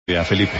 Felipe.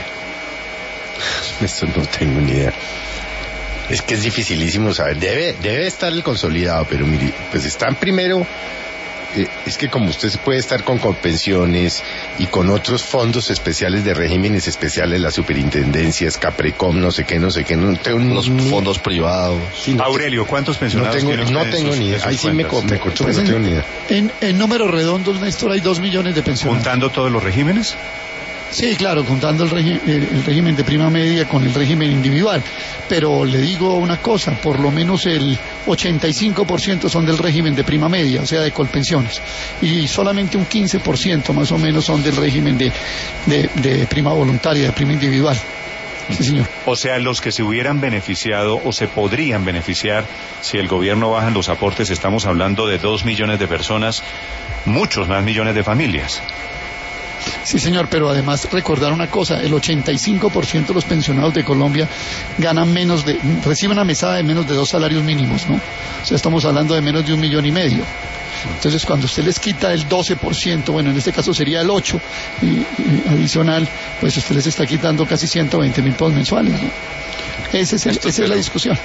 Esto no tengo ni idea. Es que es dificilísimo saber. Debe estar el consolidado, pero mire, pues están primero. Es que como usted puede estar con pensiones y con otros fondos especiales de regímenes especiales, las superintendencias, Caprecom, no sé qué, no tengo los fondos privados. Sí, Aurelio, ¿cuántos pensionados no tengo ni idea. Ahí sí me cortó, pues no tengo ni idea. En números redondos, Néstor, hay 2 millones de pensionados. ¿Juntando todos los regímenes? Sí, claro, juntando el régimen de prima media con el régimen individual. Pero le digo una cosa, por lo menos el 85% son del régimen de prima media, o sea, de colpensiones. Y solamente un 15% más o menos son del régimen de prima voluntaria, de prima individual. Sí, señor. O sea, los que se hubieran beneficiado o se podrían beneficiar si el gobierno baja los aportes, estamos hablando de 2 millones de personas, muchos más millones de familias. Sí, señor, pero además recordar una cosa, el 85% de los pensionados de Colombia ganan reciben una mesada de menos de 2 salarios mínimos, ¿no? O sea, estamos hablando de menos de 1,5 millones. Entonces, cuando usted les quita el 12%, bueno, en este caso sería el 8%, y adicional, pues usted les está quitando casi 120.000 pesos mensuales, ¿no? Esa es la discusión.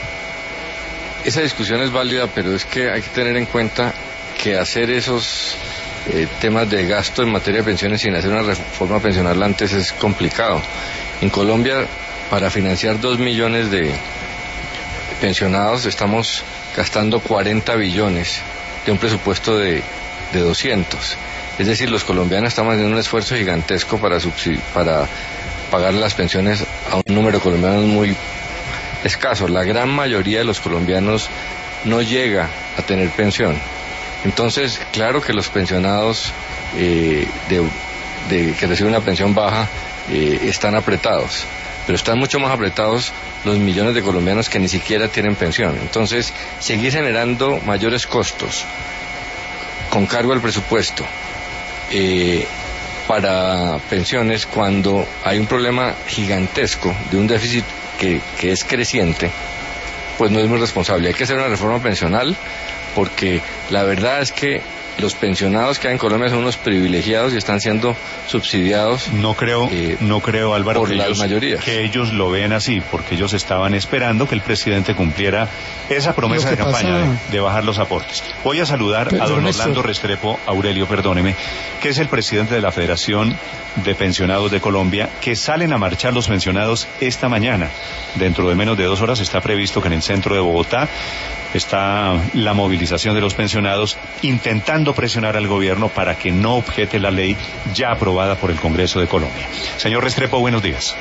Esa discusión es válida, pero es que hay que tener en cuenta que hacer esos temas de gasto en materia de pensiones sin hacer una reforma pensional antes es complicado. En Colombia, para financiar 2 millones de pensionados, estamos gastando 40 billones de un presupuesto de 200. Es decir, los colombianos estamos haciendo un esfuerzo gigantesco para pagar las pensiones a un número de colombianos muy escaso. La gran mayoría de los colombianos no llega a tener pensión. Entonces, claro que los pensionados que reciben una pensión baja están apretados, pero están mucho más apretados los millones de colombianos que ni siquiera tienen pensión. Entonces, seguir generando mayores costos con cargo al presupuesto para pensiones cuando hay un problema gigantesco de un déficit que es creciente, pues no es muy responsable. Hay que hacer una reforma pensional, porque la verdad es que los pensionados que hay en Colombia son unos privilegiados y están siendo subsidiados. No creo, Álvaro, por las mayorías. Que ellos lo vean así, porque ellos estaban esperando que el presidente cumpliera esa promesa de campaña de bajar los aportes. Voy a saludar a don Orlando Restrepo, Aurelio, perdóneme, que es el presidente de la Federación de Pensionados de Colombia, que salen a marchar los pensionados esta mañana. Dentro de menos de 2 horas está previsto que en el centro de Bogotá está la movilización de los pensionados intentando presionar al gobierno para que no objete la ley ya aprobada por el Congreso de Colombia. Señor Restrepo, buenos días.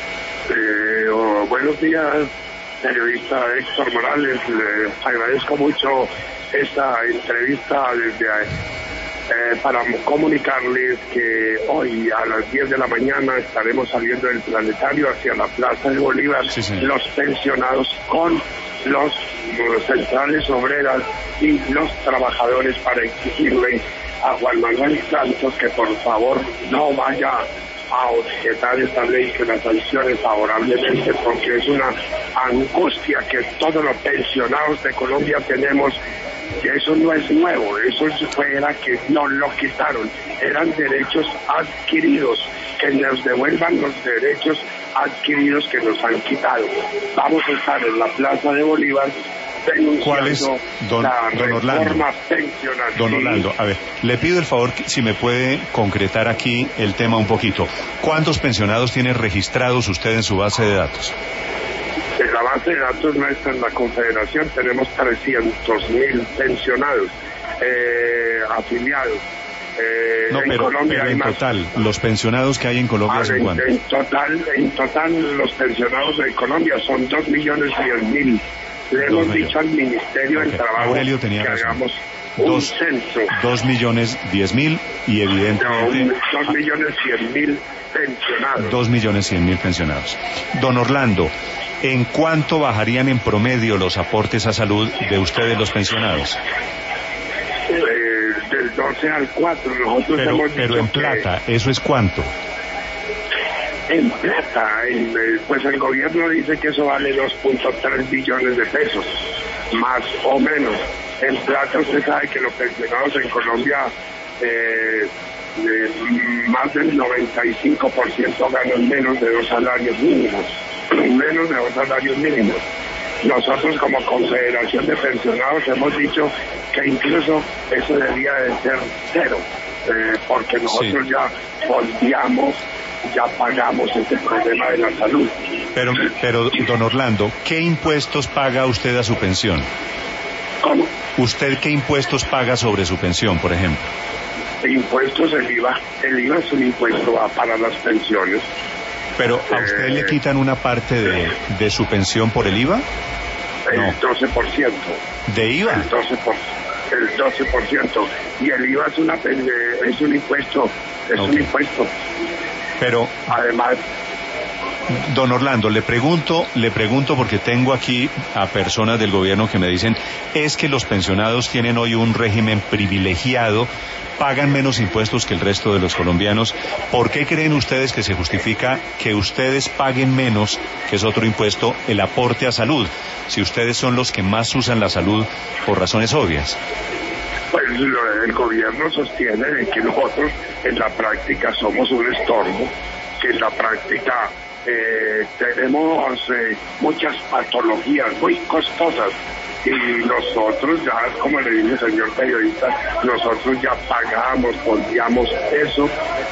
Buenos días, periodista Héctor Morales. Le agradezco mucho esta entrevista para comunicarles que hoy a las 10 de la mañana estaremos saliendo del Planetario hacia la Plaza de Bolívar, sí, los pensionados con los centrales obreras y los trabajadores, para exigirle a Juan Manuel Santos que por favor no vaya a objetar esta ley, que la sancione favorablemente, porque es una angustia que todos los pensionados de Colombia tenemos. Que eso no es nuevo, eso era que nos lo quitaron, eran derechos adquiridos, que nos devuelvan los derechos adquiridos que nos han quitado. Vamos a estar en la Plaza de Bolívar denunciando la reforma pensional. Don Orlando, a ver, le pido el favor si me puede concretar aquí el tema un poquito. ¿Cuántos pensionados tiene registrados usted en su base de datos? En la base de datos nuestra, en la Confederación, tenemos 300.000 pensionados afiliados. En Colombia hay más. Total, los pensionados que hay en Colombia son ¿cuántos? En total, los pensionados de Colombia son 2.100.000. Le hemos dicho al Ministerio del Trabajo Aurelio tenía que razón. Hagamos un censo. 2.010.000 y evidentemente... 2.100.000 pensionados. 2.100.000 pensionados. Don Orlando, ¿en cuánto bajarían en promedio los aportes a salud de ustedes los pensionados? Del 12 al 4. Nosotros pero en plata, ¿eso es cuánto? En plata, pues el gobierno dice que eso vale 2.3 billones de pesos, más o menos. En plata usted sabe que los pensionados en Colombia más del 95% ganan menos de 2 salarios mínimos. Menos de 2 salarios mínimos. Nosotros como Confederación de Pensionados hemos dicho que incluso eso debería de ser 0, porque nosotros ya fondeamos, ya pagamos este problema de la salud. Pero don Orlando, ¿qué impuestos paga usted a su pensión? ¿Cómo? ¿Usted qué impuestos paga sobre su pensión, por ejemplo? Impuestos, el IVA. El IVA es un impuesto para las pensiones. ¿Pero a usted le quitan una parte de su pensión por el IVA? El No. 12%. ¿De IVA? El 12%. Y el IVA es un impuesto. Es Ok. un impuesto. Pero, Además, don Orlando, le pregunto porque tengo aquí a personas del gobierno que me dicen, es que los pensionados tienen hoy un régimen privilegiado, pagan menos impuestos que el resto de los colombianos. ¿Por qué creen ustedes que se justifica que ustedes paguen menos, que es otro impuesto, el aporte a salud, si ustedes son los que más usan la salud por razones obvias? pues el gobierno sostiene de que nosotros en la práctica somos un estorbo, que en la práctica tenemos muchas patologías muy costosas y nosotros ya, como le dije, señor periodista, nosotros ya pagamos, fondeamos eso,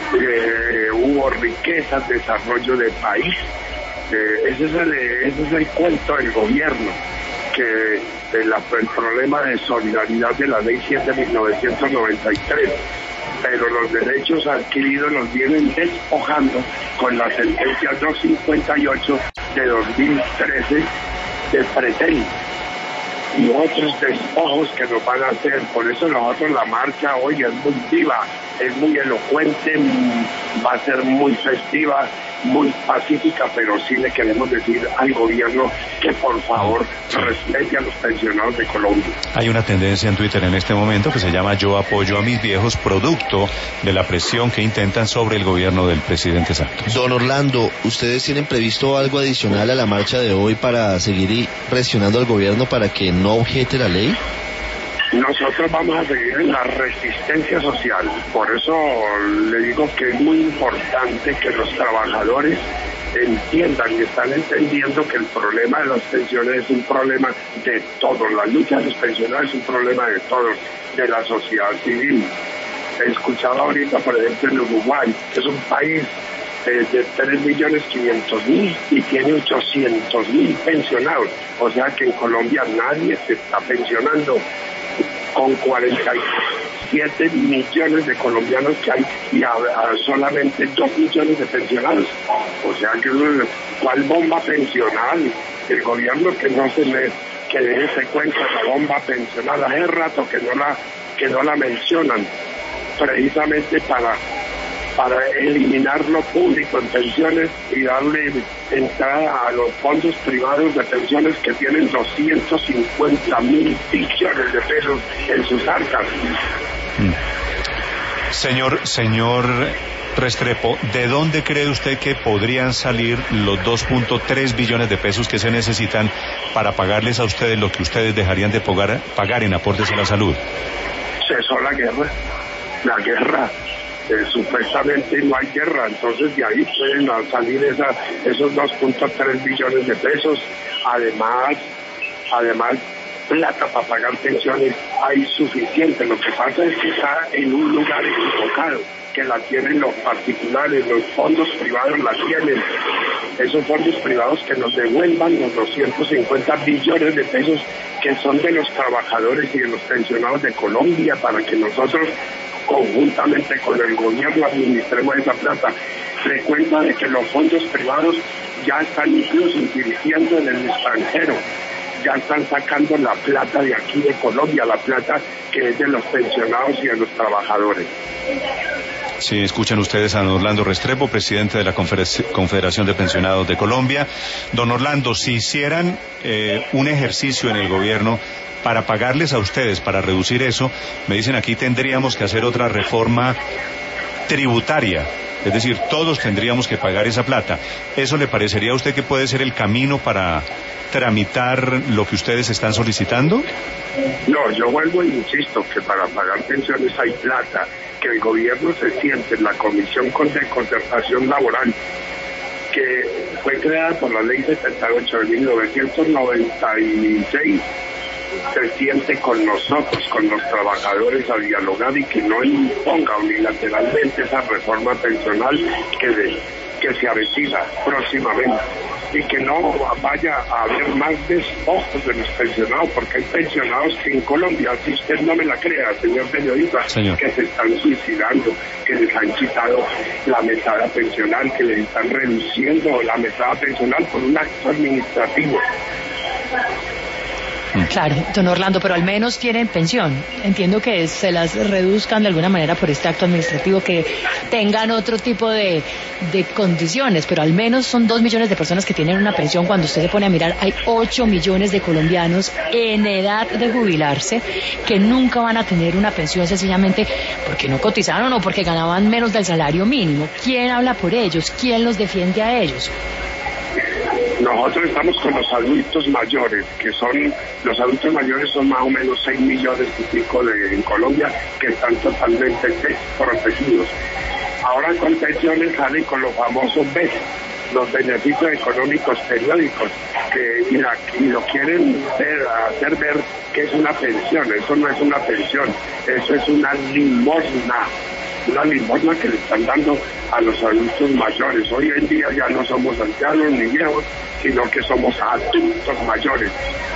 hubo riquezas, desarrollo del país, ese es el cuento del gobierno, que el problema de solidaridad de la ley 7 de 1993, pero los derechos adquiridos los vienen despojando con la sentencia 258 de 2013 de Pretel y otros despojos que nos van a hacer. Por eso nosotros la marcha hoy es muy viva, es muy elocuente, va a ser muy festiva, muy pacífica, pero sí le queremos decir al gobierno que por favor respete a los pensionados de Colombia. Hay una tendencia en Twitter en este momento que se llama Yo apoyo a mis viejos, producto de la presión que intentan sobre el gobierno del presidente Santos. Don Orlando, ¿ustedes tienen previsto algo adicional a la marcha de hoy para seguir presionando al gobierno para que no objete la ley? Nosotros vamos a seguir en la resistencia social, por eso le digo que es muy importante que los trabajadores entiendan y están entendiendo que el problema de las pensiones es un problema de todos, la lucha de los pensionados es un problema de todos, de la sociedad civil. He escuchado ahorita, por ejemplo, en Uruguay, que es un país de 3.500.000 y tiene 800.000 pensionados, o sea que en Colombia nadie se está pensionando, con 47 millones de colombianos que hay y solamente 2 millones de pensionados. O sea que ¿cuál bomba pensional? El gobierno que no que deje cuenta la bomba pensional, hace rato que no la mencionan, precisamente para eliminar lo público en pensiones y darle entrada a los fondos privados de pensiones que tienen 250.000 billones de pesos en sus arcas. Señor Restrepo, ¿de dónde cree usted que podrían salir los 2.3 billones de pesos que se necesitan para pagarles a ustedes lo que ustedes dejarían de pagar en aportes a la salud? Cesó la guerra. Supuestamente no hay guerra, entonces de ahí pueden salir esos 2.3 billones de pesos. Además, plata para pagar pensiones hay suficiente. Lo que pasa es que está en un lugar equivocado, que la tienen los particulares, los fondos privados la tienen. Esos fondos privados que nos devuelvan los 250 billones de pesos que son de los trabajadores y de los pensionados de Colombia, para que nosotros conjuntamente con el gobierno administremos esa plata. Se cuenta de que los fondos privados ya están incluso invirtiendo en el extranjero, ya están sacando la plata de aquí de Colombia, la plata que es de los pensionados y de los trabajadores. Sí, escuchan ustedes a don Orlando Restrepo, presidente de la Confederación de Pensionados de Colombia. Don Orlando, si hicieran un ejercicio en el gobierno para pagarles a ustedes, para reducir eso, me dicen aquí tendríamos que hacer otra reforma tributaria Es decir, todos tendríamos que pagar esa plata. ¿Eso le parecería a usted que puede ser el camino para tramitar lo que ustedes están solicitando? No, yo vuelvo e insisto que para pagar pensiones hay plata, que el gobierno se siente en la Comisión de Concertación Laboral, que fue creada por la Ley 78 de 1996, se siente con nosotros, con los trabajadores, a dialogar y que no imponga unilateralmente esa reforma pensional que se avecina próximamente, y que no vaya a haber más despojos de los pensionados, porque hay pensionados que en Colombia, si usted no me la crea, señor periodista, que se están suicidando, que les han quitado la mesada pensional, que les están reduciendo la mesada pensional por un acto administrativo. Claro, don Orlando, pero al menos tienen pensión. Entiendo que se las reduzcan de alguna manera por este acto administrativo, que tengan otro tipo de condiciones, pero al menos son 2 millones de personas que tienen una pensión. Cuando usted se pone a mirar, hay 8 millones de colombianos en edad de jubilarse que nunca van a tener una pensión, sencillamente porque no cotizaron o porque ganaban menos del salario mínimo. ¿Quién habla por ellos? ¿Quién los defiende a ellos? Nosotros estamos con los adultos mayores, los adultos mayores son más o menos 6 millones y pico en Colombia, que están totalmente desprotegidos. Ahora con pensiones salen con los famosos BES, los beneficios económicos periódicos, y lo quieren hacer ver que es una pensión. Eso no es una pensión, eso es una limosna que le están dando a los adultos mayores. Hoy en día ya no somos ancianos ni viejos, sino que somos adultos mayores,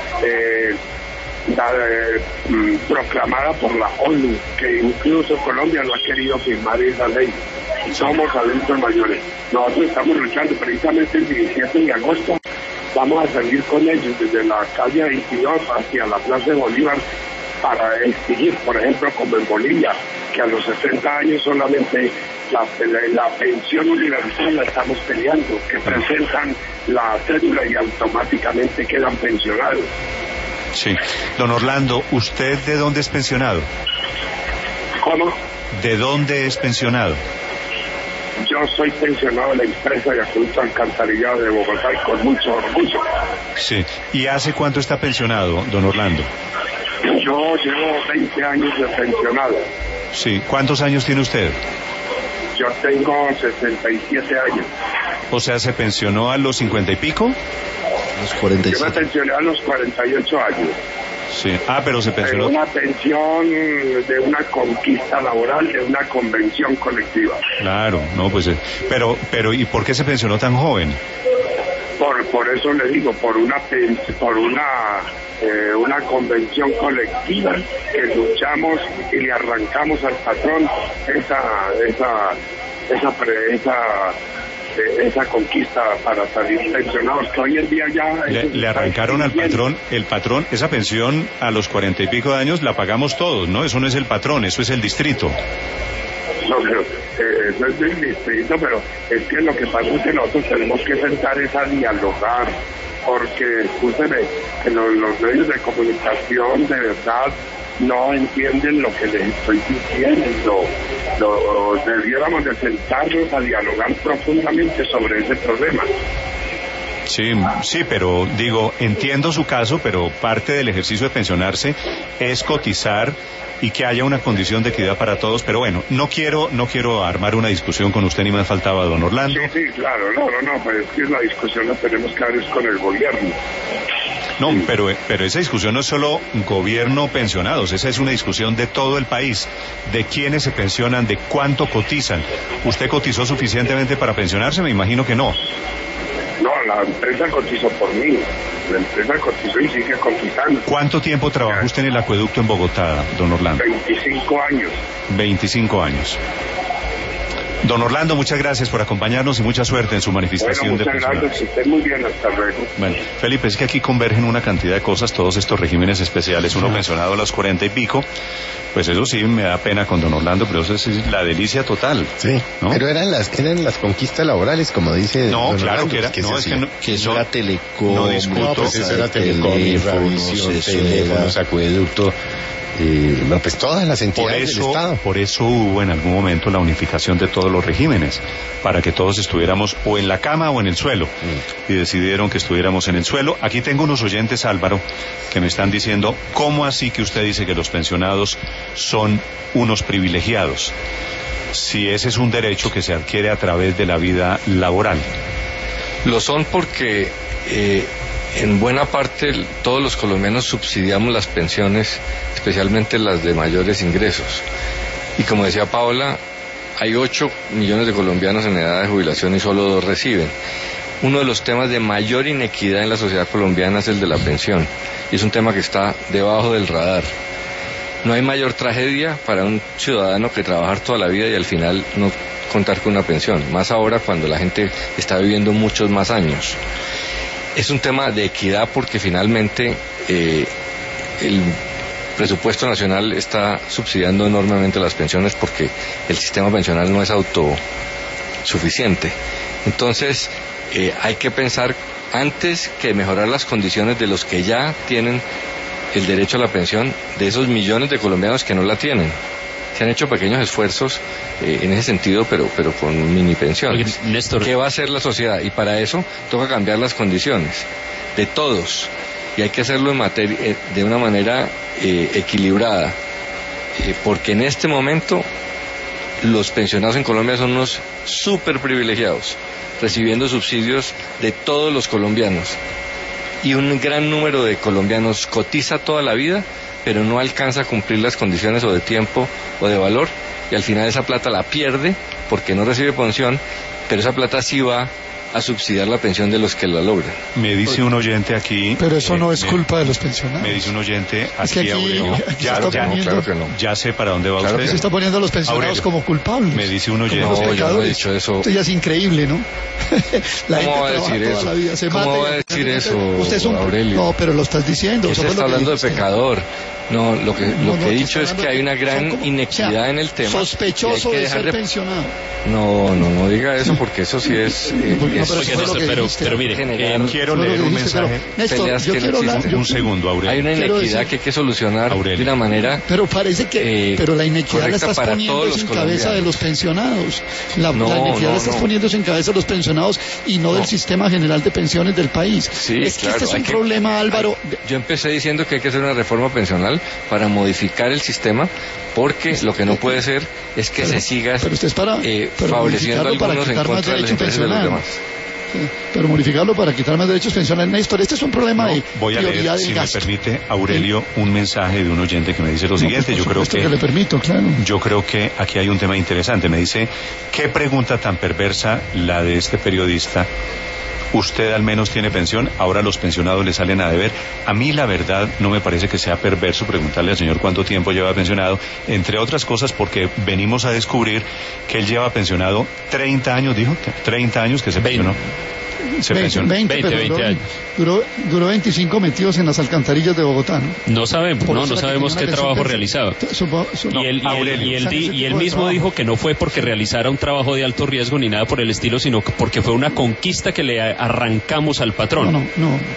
proclamada por la ONU, que incluso Colombia no ha querido firmar esa ley. Somos adultos mayores. Nosotros estamos luchando precisamente el 17 de agosto. Vamos a salir con ellos desde la calle 22 hacia la Plaza de Bolívar para exigir, por ejemplo, como en Bolivia, que a los 60 años solamente la pensión universal la estamos peleando, que presentan la cédula y automáticamente quedan pensionados. Sí. Don Orlando, ¿usted de dónde es pensionado? ¿Cómo? ¿De dónde es pensionado? Yo soy pensionado de la empresa de acueducto alcantarillado de Bogotá, y con mucho orgullo. Sí. ¿Y hace cuánto está pensionado, don Orlando? Yo llevo 20 años de pensionado. Sí. ¿Cuántos años tiene usted? Yo tengo 67 años. O sea, ¿se pensionó a los 50 y pico? Los 47. Yo me pensioné a los 48 años. Sí. Ah, pero se pensionó. Una pensión de una conquista laboral, de una convención colectiva. Claro, no, pues, pero, ¿y por qué se pensionó tan joven? Por eso le digo, por una convención colectiva que luchamos y le arrancamos al patrón esa conquista para salir pensionados, que hoy en día ya... Le arrancaron al patrón, esa pensión a los 40 y pico de años la pagamos todos, ¿no? Eso no es el patrón, eso es el distrito. No, pero eso es del distrito, pero es que lo que pasa es que nosotros tenemos que sentar a dialogar, porque, escúcheme, que los medios de comunicación de verdad no entienden lo que les estoy diciendo. Debiéramos de sentarnos a dialogar profundamente sobre ese problema. Sí, pero digo, entiendo su caso, pero parte del ejercicio de pensionarse es cotizar y que haya una condición de equidad para todos. Pero bueno, no quiero armar una discusión con usted, ni me faltaba, don Orlando. Sí, claro, no, pues es que la discusión la tenemos que dar con el gobierno. No, pero esa discusión no es solo gobierno pensionados, esa es una discusión de todo el país, de quiénes se pensionan, de cuánto cotizan. ¿Usted cotizó suficientemente para pensionarse? Me imagino que no. No, la empresa cotizó por mí, la empresa cotizó y sigue cotizando. ¿Cuánto tiempo trabajó usted en el acueducto en Bogotá, don Orlando? 25 años. 25 años. Don Orlando, muchas gracias por acompañarnos y mucha suerte en su manifestación de pensionados. Muchas gracias, que estén muy bien, hasta luego. Bueno, Felipe, es que aquí convergen una cantidad de cosas, todos estos regímenes especiales. Uno pensionado a los 40 y pico, pues eso sí me da pena con don Orlando, pero eso es la delicia total. Sí, ¿no? Pero eran las conquistas laborales, como dice. No, don claro Orlando, que era. Que eso era Telecom. No discuto. No, pues eso era Telecom, Radiovisión, teléfonos, acueducto. pues todas las entidades del Estado. Por eso hubo en algún momento la unificación de todos los regímenes, para que todos estuviéramos o en la cama o en el suelo, y decidieron que estuviéramos en el suelo. Aquí tengo unos oyentes, Álvaro, que me están diciendo, ¿cómo así que usted dice que los pensionados son unos privilegiados? Si ese es un derecho que se adquiere a través de la vida laboral. Lo son porque en buena parte todos los colombianos subsidiamos las pensiones, especialmente las de mayores ingresos. Y como decía Paola, hay 8 millones de colombianos en edad de jubilación y solo 2 reciben. Uno de los temas de mayor inequidad en la sociedad colombiana es el de la pensión, y es un tema que está debajo del radar. No hay mayor tragedia para un ciudadano que trabajar toda la vida y al final no contar con una pensión, más ahora cuando la gente está viviendo muchos más años. Es un tema de equidad porque finalmente el presupuesto nacional está subsidiando enormemente las pensiones porque el sistema pensional no es autosuficiente. Entonces hay que pensar antes que mejorar las condiciones de los que ya tienen el derecho a la pensión, de esos millones de colombianos que no la tienen. Se han hecho pequeños esfuerzos en ese sentido, pero con mini pensiones. Néstor, ¿qué va a hacer la sociedad? Y para eso toca cambiar las condiciones de todos, y hay que hacerlo de una manera equilibrada, porque en este momento los pensionados en Colombia son unos súper privilegiados, recibiendo subsidios de todos los colombianos. Y un gran número de colombianos cotiza toda la vida, pero no alcanza a cumplir las condiciones o de tiempo o de valor, y al final esa plata la pierde porque no recibe pensión, pero esa plata sí va a subsidiar la pensión de los que la logran. Me dice un oyente aquí... Pero eso no es culpa de los pensionados. Me dice un oyente aquí, es que aquí Aurelio, claro que no. Ya sé para dónde va usted. Se está poniendo a los pensionados Aurelio, como culpables. Me dice un oyente... No, yo no he dicho eso. Esto ya es increíble, ¿no? La ¿Cómo va a gente decir toda eso? la vida, se ¿Cómo mata va a decir eso, usted es un... Aurelio? No, pero lo estás diciendo. ¿Qué se está hablando de pecador? No, lo que he dicho es que hay una gran como, inequidad en el tema. Sospechoso de ser pensionado. No diga eso porque eso sí es... pero mire, quiero leer un mensaje. Néstor, yo quiero hablar... Un segundo, Aurelio. Hay una inequidad que hay que solucionar de una manera... Pero parece que... pero la inequidad la estás poniendo en cabeza de los pensionados. La inequidad la estás poniendo en cabeza de los pensionados y no del sistema general de pensiones del país. Sí, es que claro, este es un problema, Álvaro. Yo empecé diciendo que hay que hacer una reforma pensional para modificar el sistema, porque lo que no puede ser es que se siga favoreciendo a algunos en contra de los intereses de los demás. Pero modificarlo para quitar más derechos pensionales. Néstor, este es un problema de voy a prioridad leer, del gasto. me permite, Aurelio, un mensaje de un oyente que me dice lo siguiente. Yo creo que le permito, claro. Yo creo que aquí hay un tema interesante. Me dice, ¿qué pregunta tan perversa la de este periodista? Usted al menos tiene pensión, ahora los pensionados le salen a deber. A mí la verdad no me parece que sea perverso preguntarle al señor cuánto tiempo lleva pensionado, entre otras cosas porque venimos a descubrir que él lleva pensionado 30 años, dijo, 30 años que se pensionó. 20 años. Duró 25 metidos en las alcantarillas de Bogotá, ¿no? No sabemos qué trabajo realizaba. Y él mismo dijo que no fue porque realizara un trabajo de alto riesgo ni nada por el estilo, sino porque fue una conquista que le arrancamos al patrón.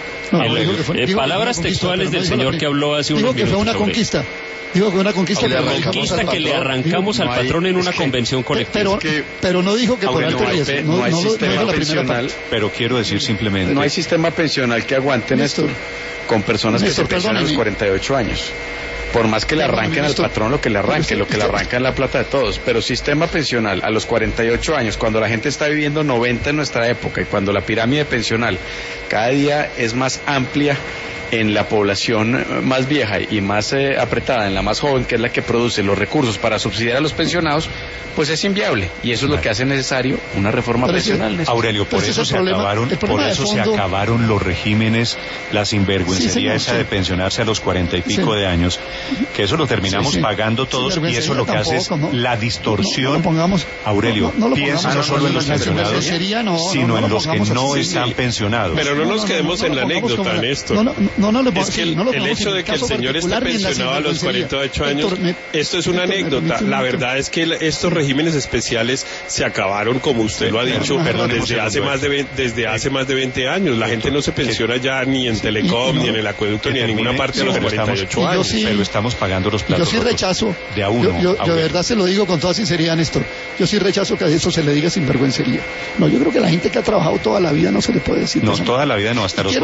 Palabras textuales del señor que habló hace unos minutos. Dijo que fue una conquista. Digo que una conquista que le arrancamos al patrón en una convención colectiva. Pero no dijo que por alto riesgo. No hay sistema pensional. Pero quiero decir simplemente... No hay sistema pensional que aguante, Néstor, con personas que se pensionan a los 48 años. Por más que le arranquen al patrón lo que le arranque es la plata de todos. Pero sistema pensional a los 48 años, cuando la gente está viviendo 90 en nuestra época y cuando la pirámide pensional cada día es más amplia en la población más vieja y más apretada, en la más joven, que es la que produce los recursos para subsidiar a los pensionados, pues es inviable. Y eso es lo que hace necesario una reforma pensional. Aurelio, por eso se acabaron los regímenes, la sinvergüencería esa de pensionarse a los 40 y pico de años, que eso lo terminamos pagando todos, y eso lo que hace es la distorsión. Aurelio, piensa no solo en los pensionados, sino en los que no están pensionados. Pero no nos quedemos en la anécdota, Néstor. Es que el hecho de que el señor esté pensionado a los 48 años, esto es una anécdota. La verdad es que estos regímenes especiales se acabaron, como usted lo ha dicho, desde hace más de 20 años. La gente no se pensiona ya ni en Telecom, ni en el acueducto, ni en ninguna parte de los 48 años. Pero estamos pagando los platos. Yo sí rechazo. De a uno. Yo de verdad se lo digo con toda sinceridad, Néstor. Yo sí rechazo que a eso se le diga sinvergüencería. No, yo creo que la gente que ha trabajado toda la vida no se le puede decir. No, toda la vida no, hasta los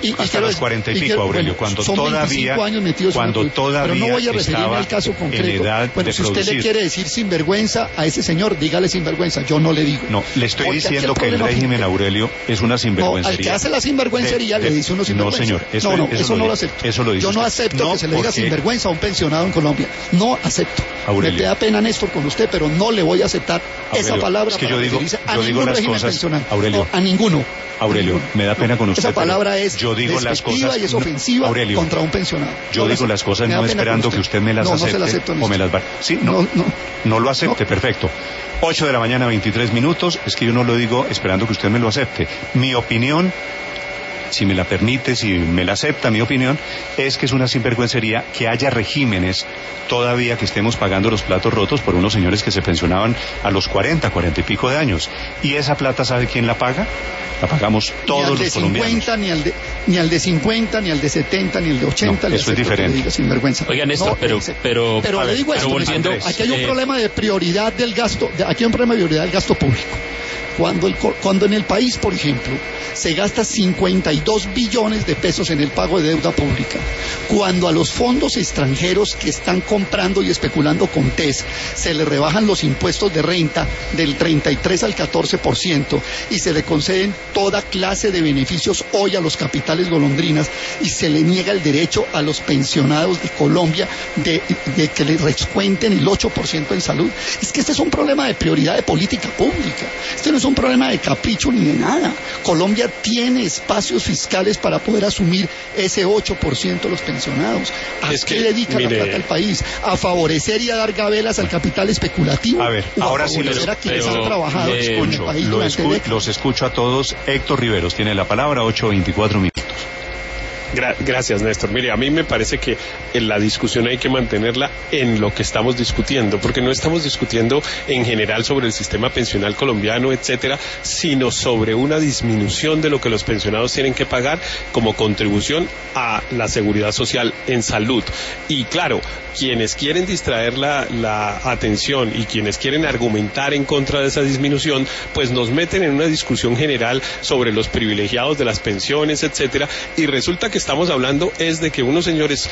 40 y pico, Aurelio, cuando todavía pero no voy a referirme al caso concreto. Bueno, si usted le quiere decir sinvergüenza a ese señor, dígale sinvergüenza, yo no le digo. No, le estoy diciendo que el régimen, Aurelio, es una sinvergüencería. No, al que hace la sinvergüencería le dice uno sinvergüenza. No, señor, eso no lo acepto. Eso lo dice yo no acepto que se le diga sinvergüenza a un pensionado en Colombia. No acepto. Aurelio. Me da pena, Néstor, con usted, pero no le voy a aceptar esa palabra. Es que yo digo las cosas, Aurelio. A ninguno. Aurelio, me da pena con usted. Esa palabra es despectiva y es ofensiva, Aurelio, contra un pensionado. Yo digo las cosas no esperando que usted me las acepte o me las va. Sí, no lo acepte, perfecto. 8 de la mañana, 23 minutos. Es que yo no lo digo esperando que usted me lo acepte. Mi opinión, si me la permite, si me la acepta, mi opinión es que es una sinvergüencería que haya regímenes todavía que estemos pagando los platos rotos por unos señores que se pensionaban a los 40 y pico de años. ¿Y esa plata sabe quién la paga? La pagamos todos los colombianos. Ni al de 50, ni al de 70, ni al de 80. No, eso es diferente. Diga sinvergüenza. Oiga, Néstor, pero le digo esto, volviendo, aquí hay un problema de prioridad del gasto, público. Cuando en el país, por ejemplo, se gasta 52 billones de pesos en el pago de deuda pública, cuando a los fondos extranjeros que están comprando y especulando con TES se le rebajan los impuestos de renta del 33 al 14% y se le conceden toda clase de beneficios hoy a los capitales golondrinas y se le niega el derecho a los pensionados de Colombia de que les descuenten el 8% en salud. Es que este es un problema de prioridad de política pública. Este no es un problema de capricho ni de nada. Colombia tiene espacios fiscales para poder asumir ese 8% de los pensionados. ¿A qué dedica la plata del país? ¿A favorecer y a dar gabelas al capital especulativo? A ver, ahora sí a quienes han trabajado en el país los escucho a todos. Héctor Riveros tiene la palabra, 8:24 minutos. Gracias, Néstor. Mire, a mí me parece que la discusión hay que mantenerla en lo que estamos discutiendo, porque no estamos discutiendo en general sobre el sistema pensional colombiano, etcétera, sino sobre una disminución de lo que los pensionados tienen que pagar como contribución a la seguridad social en salud. Y claro, quienes quieren distraer la atención y quienes quieren argumentar en contra de esa disminución, pues nos meten en una discusión general sobre los privilegiados de las pensiones, etcétera, y resulta que estamos hablando es de que unos señores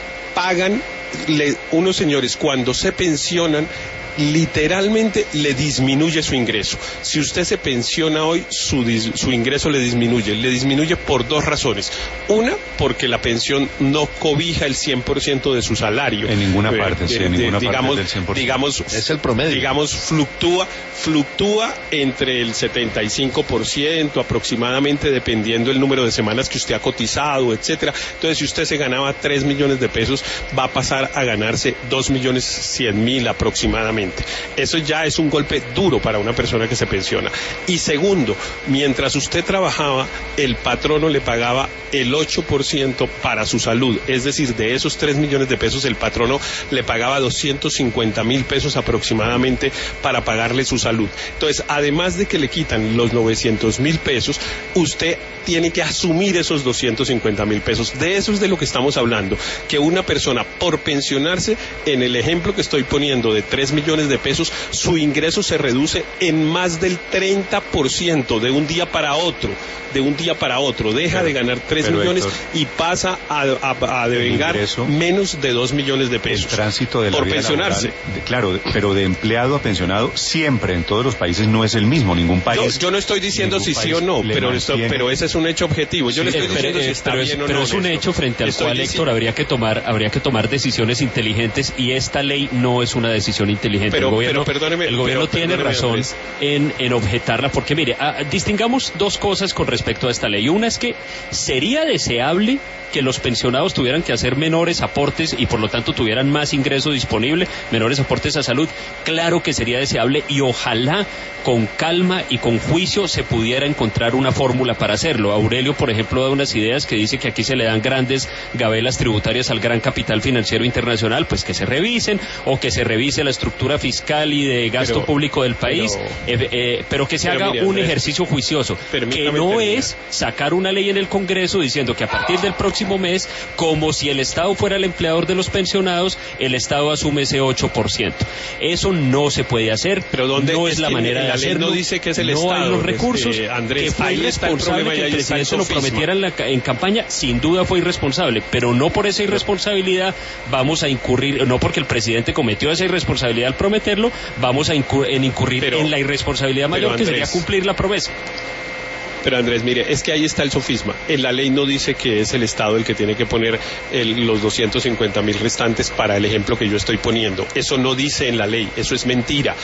cuando se pensionan, literalmente le disminuye su ingreso. Si usted se pensiona hoy, su ingreso le disminuye por dos razones. Una, porque la pensión no cobija el 100% de su salario. En ninguna parte, en ninguna parte del 100%. Digamos, es el promedio. Digamos, fluctúa entre el 75% aproximadamente, dependiendo el número de semanas que usted ha cotizado, etcétera. Entonces, si usted se ganaba 3 millones de pesos, va a pasar a ganarse 2.100.000 aproximadamente. Eso ya es un golpe duro para una persona que se pensiona. Y segundo, mientras usted trabajaba, el patrono le pagaba el 8% para su salud. Es decir, de esos 3 millones de pesos, el patrono le pagaba 250.000 pesos aproximadamente para pagarle su salud. Entonces, además de que le quitan los 900.000 pesos, usted tiene que asumir esos 250.000 pesos. De eso es de lo que estamos hablando, que una persona por pensionarse, en el ejemplo que estoy poniendo de 3 millones de pesos, su ingreso se reduce en más del 30% de un día para otro. Deja de ganar 3 millones, Héctor, y pasa a devengar menos de 2 millones de pesos. El tránsito de la por vida pensionarse. Laboral, claro, pero de empleado a pensionado siempre en todos los países no es el mismo, ningún país. Yo no estoy diciendo si sí o no, pero ese es un hecho objetivo. Yo le estoy diciendo si está bien o no. Pero es un hecho frente al cual, Héctor, habría que tomar decisiones inteligentes, y esta ley no es una decisión inteligente. vigente. El gobierno tiene razón en objetarla, porque mire, distingamos dos cosas con respecto a esta ley. Una es que sería deseable que los pensionados tuvieran que hacer menores aportes y por lo tanto tuvieran más ingreso disponible, menores aportes a salud. Claro que sería deseable y ojalá con calma y con juicio se pudiera encontrar una fórmula para hacerlo. Aurelio, por ejemplo, da unas ideas que dice que aquí se le dan grandes gabelas tributarias al gran capital financiero internacional, pues que se revisen, o que se revise la estructura fiscal y de gasto público del país, pero que se haga un ejercicio juicioso, que no es sacar una ley en el Congreso diciendo que a partir del próximo mes, como si el Estado fuera el empleador de los pensionados, el Estado asume ese 8%. Eso no se puede hacer, no es la manera de hacerlo. No dice que es el Estado. No hay los recursos, Andrés, que fue irresponsable que el presidente lo prometiera en campaña, sin duda fue irresponsable, pero no por esa irresponsabilidad vamos a incurrir, no porque el presidente cometió esa irresponsabilidad al prometerlo, vamos a incurrir en la irresponsabilidad mayor, Andrés, que sería cumplir la promesa. Pero Andrés, mire, es que ahí está el sofisma. En la ley no dice que es el Estado el que tiene que poner los 250.000 restantes para el ejemplo que yo estoy poniendo. Eso no dice en la ley, eso es mentira.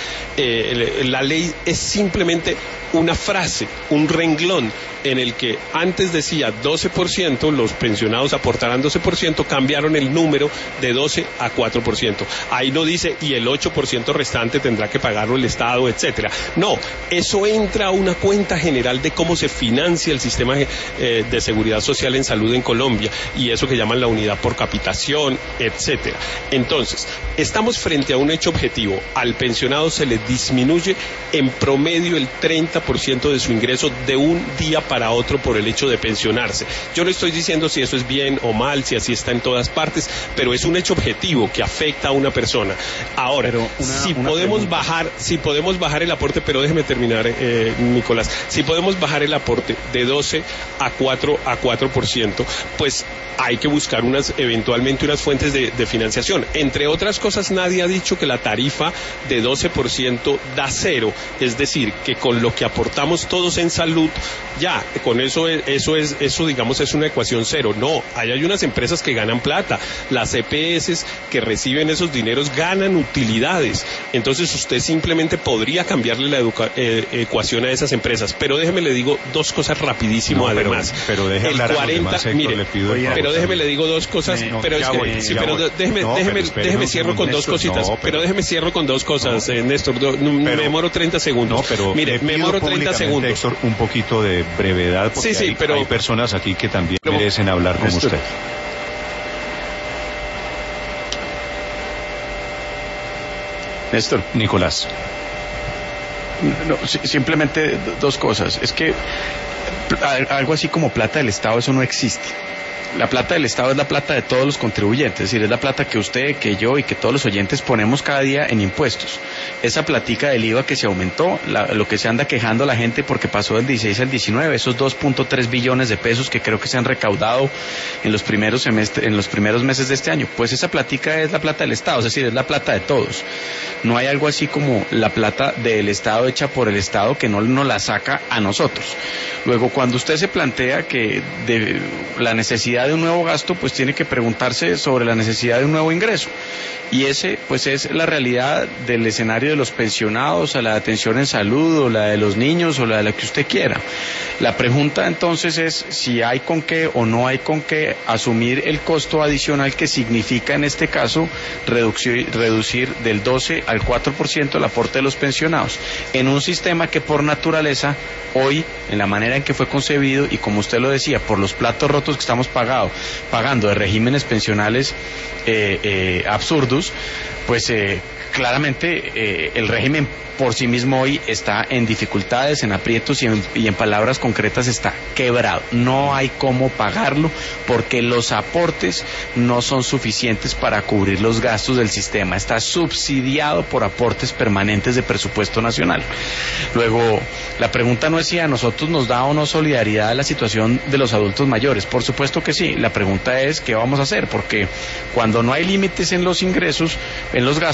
La ley es simplemente una frase, un renglón en el que antes decía 12%, los pensionados aportarán 12%, cambiaron el número de 12 a 4%. Ahí no dice y el 8% restante tendrá que pagarlo el Estado, etcétera. No, eso entra a una cuenta general de cómo se financia el sistema de seguridad social en salud en Colombia y eso que llaman la unidad por capitación, etcétera. Entonces, estamos frente a un hecho objetivo. Al pensionado se le disminuye en promedio el 30% de su ingreso de un día para otro por el hecho de pensionarse. Yo no estoy diciendo si eso es bien o mal, si así está en todas partes, pero es un hecho objetivo que afecta a una persona. Ahora, si podemos bajar el aporte, pero déjeme terminar, Nicolás, si podemos bajar el aporte de 12 a 4%, pues hay que buscar eventualmente unas fuentes de financiación. Entre otras cosas, nadie ha dicho que la tarifa de 12% da cero, es decir, que con lo que aportamos todos en salud, ya, con eso digamos es una ecuación cero. No, hay unas empresas que ganan plata, las EPS que reciben esos dineros ganan utilidades, entonces usted simplemente podría cambiarle la ecuación a esas empresas. Pero déjeme le digo dos cosas rapidísimo, además. Pero déjeme hablar a los demás, Héctor, mire, le pido pero déjeme le digo dos cosas, déjeme cierro con dos cositas, pero déjeme cierro con dos cosas, Néstor, me demoro 30 segundos. No, pero mire, me demoro 30 segundos. Héctor, un poquito de brevedad, porque pero hay personas aquí que también merecen hablar con usted. Néstor. Nicolás. No, simplemente dos cosas. Es que algo así como plata del Estado, eso no existe. La plata del Estado es la plata de todos los contribuyentes, es decir, es la plata que usted, que yo y que todos los oyentes ponemos cada día en impuestos. Esa platica del IVA que se aumentó, lo que se anda quejando la gente porque pasó del 16 al 19, esos 2.3 billones de pesos que creo que se han recaudado en los primeros meses de este año, pues esa platica es la plata del Estado, es decir, es la plata de todos. No hay algo así como la plata del Estado hecha por el Estado que no nos la saca a nosotros. Luego, cuando usted se plantea que de la necesidad de un nuevo gasto, pues tiene que preguntarse sobre la necesidad de un nuevo ingreso. Y ese, pues, es la realidad del escenario de los pensionados, a la atención en salud, o la de los niños, o la de la que usted quiera. La pregunta entonces es si hay con qué o no hay con qué asumir el costo adicional que significa en este caso reducir del 12 al 4% el aporte de los pensionados en un sistema que por naturaleza hoy, en la manera en que fue concebido y como usted lo decía, por los platos rotos que estamos pagando de regímenes pensionales absurdos, pues claramente el régimen por sí mismo hoy está en dificultades, en aprietos y en palabras concretas está quebrado. No hay cómo pagarlo porque los aportes no son suficientes para cubrir los gastos del sistema. Está subsidiado por aportes permanentes de presupuesto nacional. Luego, la pregunta no es si a nosotros nos da o no solidaridad la situación de los adultos mayores. Por supuesto que sí. La pregunta es qué vamos a hacer, porque cuando no hay límites en los ingresos, en los gastos, pues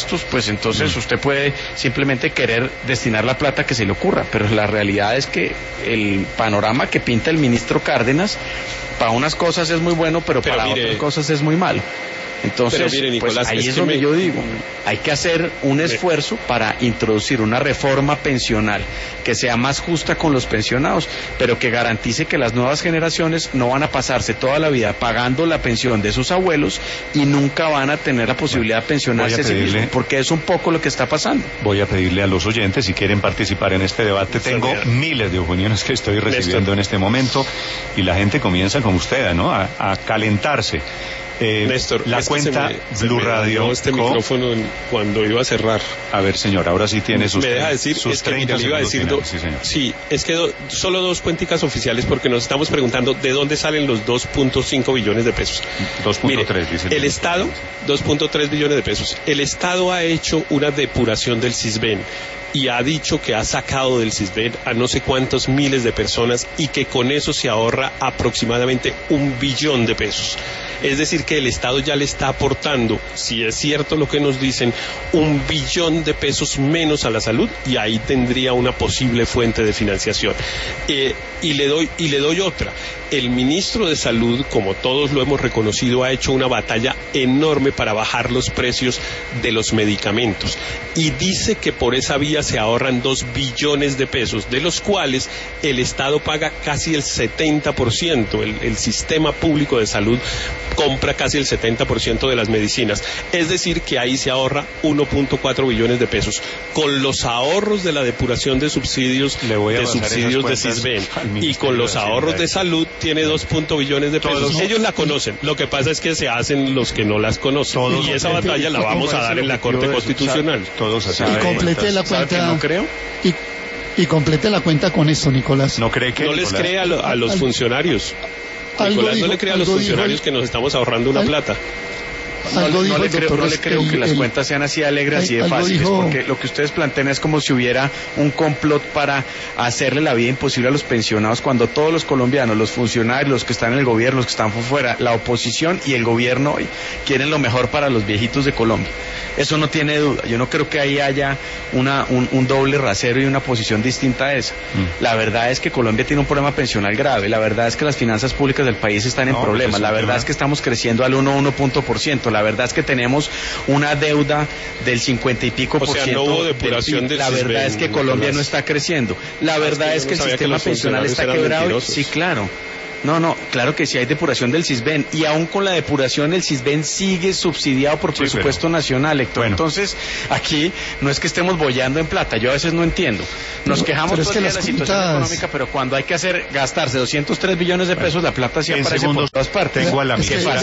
pues entonces usted puede simplemente querer destinar la plata que se le ocurra, pero la realidad es que el panorama que pinta el ministro Cárdenas para unas cosas es muy bueno, pero para otras cosas es muy malo. Entonces, mire, Nicolás, pues ahí es donde yo digo, hay que hacer un esfuerzo para introducir una reforma pensional que sea más justa con los pensionados, pero que garantice que las nuevas generaciones no van a pasarse toda la vida pagando la pensión de sus abuelos y nunca van a tener la posibilidad de pensionarse a sí mismos, porque es un poco lo que está pasando. Voy a pedirle a los oyentes, si quieren participar en este debate, tengo miles de opiniones que estoy recibiendo en este momento, y la gente comienza como usted, ¿no? A calentarse. Néstor, la cuenta Blue Radio. Este micrófono cuando iba a cerrar. A ver, señor, ahora sí tiene sus. Me deja decir, sus es que le iba a decir sí, es que solo dos cuenticas oficiales, porque nos estamos preguntando de dónde salen los 2.5 billones de pesos. 2.3 dice el Estado, 2.3 billones de pesos. El Estado ha hecho una depuración del Sisbén y ha dicho que ha sacado del Sisbén a no sé cuántos miles de personas y que con eso se ahorra aproximadamente 1 billón de pesos. Es decir, que el Estado ya le está aportando, si es cierto lo que nos dicen, 1 billón de pesos menos a la salud, y ahí tendría una posible fuente de financiación. Y le doy otra. El ministro de Salud, como todos lo hemos reconocido, ha hecho una batalla enorme para bajar los precios de los medicamentos. Y dice que por esa vía se ahorran 2 billones de pesos, de los cuales el Estado paga casi el 70%. El sistema público de salud compra casi el 70% de las medicinas. Es decir, que ahí se ahorra 1.4 billones de pesos. Con los ahorros de la depuración de subsidios de Sisbén y con los ahorros de salud, tiene 2 billones de pesos. Ellos la conocen. Lo que pasa es que se hacen los que no las conocen. Y esa batalla la vamos a dar en la Corte Constitucional. Y complete la cuenta. No creo. Y complete la cuenta con esto, Nicolás. No les cree a los funcionarios. Nicolás, no le crea a los funcionarios que nos estamos ahorrando una plata. No le creo que las cuentas sean así alegres, así de fáciles, porque lo que ustedes plantean es como si hubiera un complot para hacerle la vida imposible a los pensionados, cuando todos los colombianos, los funcionarios, los que están en el gobierno, los que están por fuera, la oposición y el gobierno hoy quieren lo mejor para los viejitos de Colombia. Eso no tiene duda. Yo no creo que ahí haya un doble rasero y una posición distinta a esa. La verdad es que Colombia tiene un problema pensional grave. La verdad es que las finanzas públicas del país están en problemas. La verdad es que estamos creciendo al 1%. La verdad es que tenemos una deuda del 50 y pico por ciento. No hubo depuración del La verdad es que Colombia no está creciendo. La verdad es que el sistema pensional está quebrado. Sí, claro. No, claro que sí hay depuración del Sisbén, y aún con la depuración el Sisbén sigue subsidiado por presupuesto nacional, Héctor. Bueno. Entonces, aquí no es que estemos boyando en plata, yo a veces no entiendo. Nos quejamos todo el día de la situación económica, pero cuando hay que gastarse 203 billones de pesos, la plata sí aparece por todas partes. Tengo a la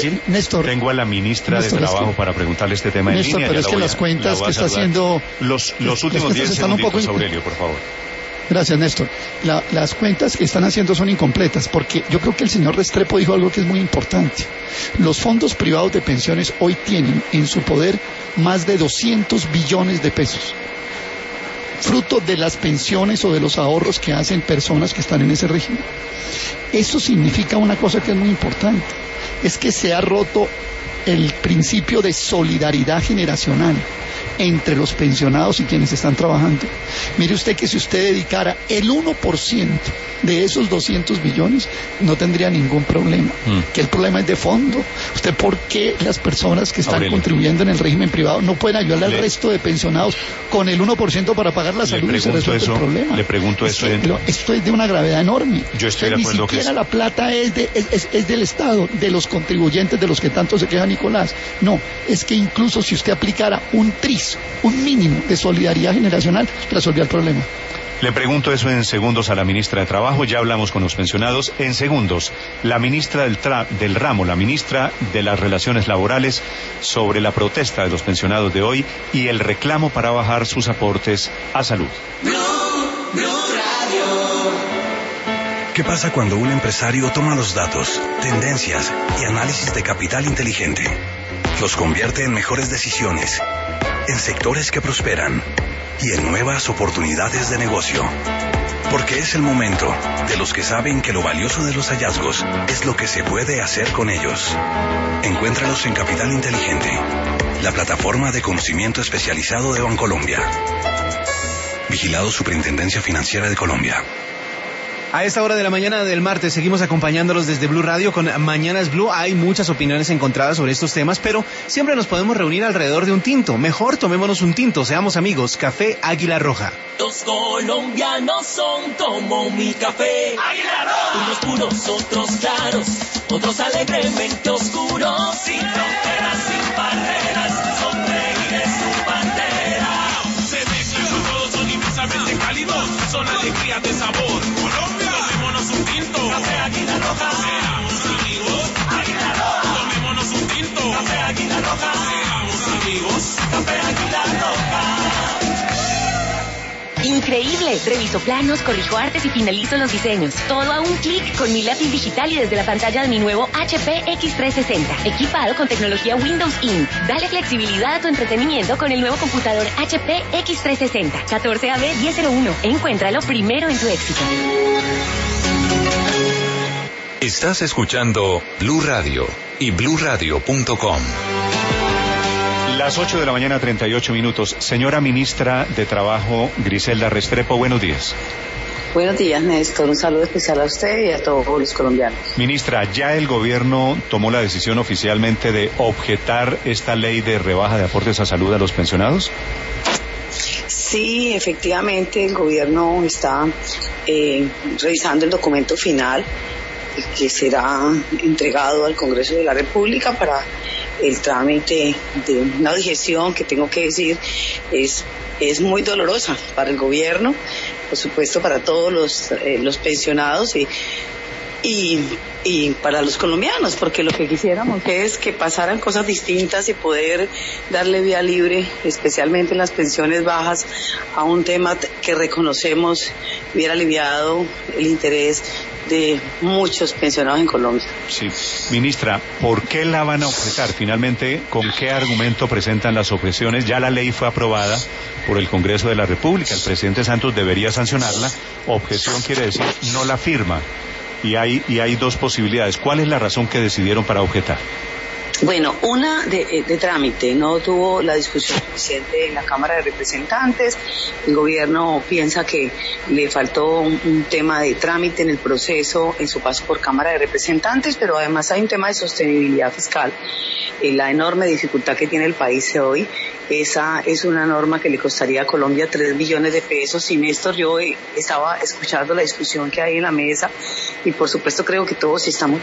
ministra de Trabajo para preguntarle este tema Néstor, en línea. Pero es que las cuentas que está haciendo... Los últimos 10 segunditos, Aurelio, por favor. Gracias, Néstor. Las cuentas que están haciendo son incompletas, porque yo creo que el señor Restrepo dijo algo que es muy importante. Los fondos privados de pensiones hoy tienen en su poder más de 200 billones de pesos, fruto de las pensiones o de los ahorros que hacen personas que están en ese régimen. Eso significa una cosa que es muy importante, es que se ha roto el principio de solidaridad generacional entre los pensionados y quienes están trabajando. Mire usted que si usted dedicara el 1% de esos 200 billones, no tendría ningún problema. Que el problema es de fondo. ¿Usted por qué las personas que están contribuyendo en el régimen privado no pueden ayudar al resto de pensionados con el 1% para pagar la salud y se resuelve el problema? Le pregunto eso. Esto es de una gravedad enorme. Yo estoy de acuerdo. Ni siquiera la plata es del Estado, de los contribuyentes de los que tanto se queja Nicolás. No, es que incluso si usted aplicara un mínimo de solidaridad generacional, resolvía el problema. Le pregunto eso en segundos a la ministra de Trabajo. Ya hablamos con los pensionados. En segundos, la ministra del ramo, la ministra de las Relaciones Laborales, sobre la protesta de los pensionados de hoy y el reclamo para bajar sus aportes a salud. ¿Qué pasa cuando un empresario toma los datos, tendencias y análisis de capital inteligente, los convierte en mejores decisiones, en sectores que prosperan y en nuevas oportunidades de negocio? Porque es el momento de los que saben que lo valioso de los hallazgos es lo que se puede hacer con ellos. Encuéntralos en Capital Inteligente, la plataforma de conocimiento especializado de Bancolombia. Vigilado Superintendencia Financiera de Colombia. A esta hora de la mañana del martes seguimos acompañándolos desde Blue Radio con Mañanas Blue. Hay muchas opiniones encontradas sobre estos temas, pero siempre nos podemos reunir alrededor de un tinto. Mejor tomémonos un tinto, seamos amigos. Café Águila Roja. Los colombianos son como mi café. Águila Roja. Unos puros, otros claros, otros alegremente oscuros. Sin fronteras, sin barreras, son reyes su bandera. Se mezclan todos, son inmensamente cálidos, son alegrías de sabor. Un tinto. Café Águila Roja. Seamos amigos. Águila Roja. Tomémonos un tinto. Café Águila Roja. Seamos amigos. Café Águila Roja. Increíble. Reviso planos, corrijo artes y finalizo los diseños. Todo a un clic con mi lápiz digital y desde la pantalla de mi nuevo HP X360. Equipado con tecnología Windows Ink. Dale flexibilidad a tu entretenimiento con el nuevo computador HP X360. 14AB1001. Encuéntralo primero en tu éxito. Estás escuchando Blue Radio y BlueRadio.com. Las 8 de la mañana, 38 minutos. Señora Ministra de Trabajo, Griselda Restrepo, buenos días. Buenos días, Néstor. Un saludo especial a usted y a todos los colombianos. Ministra, ¿ya el gobierno tomó la decisión oficialmente de objetar esta ley de rebaja de aportes a salud a los pensionados? Sí, efectivamente, el gobierno está revisando el documento final que será entregado al Congreso de la República para el trámite de una objeción que tengo que decir es muy dolorosa para el gobierno, por supuesto para todos los pensionados y para los colombianos, porque lo que quisiéramos es que pasaran cosas distintas y poder darle vía libre, especialmente en las pensiones bajas, a un tema que reconocemos hubiera aliviado el interés de muchos pensionados en Colombia. Sí. Ministra, ¿por qué la van a objetar? Finalmente, ¿con qué argumento presentan las objeciones? Ya la ley fue aprobada por el Congreso de la República, el presidente Santos debería sancionarla. Objeción quiere decir no la firma. Y hay dos posibilidades. ¿Cuál es la razón que decidieron para objetar? Bueno, una de trámite, no tuvo la discusión suficiente en la Cámara de Representantes. El gobierno piensa que le faltó un tema de trámite en el proceso, en su paso por Cámara de Representantes, pero además hay un tema de sostenibilidad fiscal. La enorme dificultad que tiene el país hoy, esa es una norma que le costaría a Colombia 3 billones de pesos. Y Néstor, yo estaba escuchando la discusión que hay en la mesa y por supuesto creo que todos estamos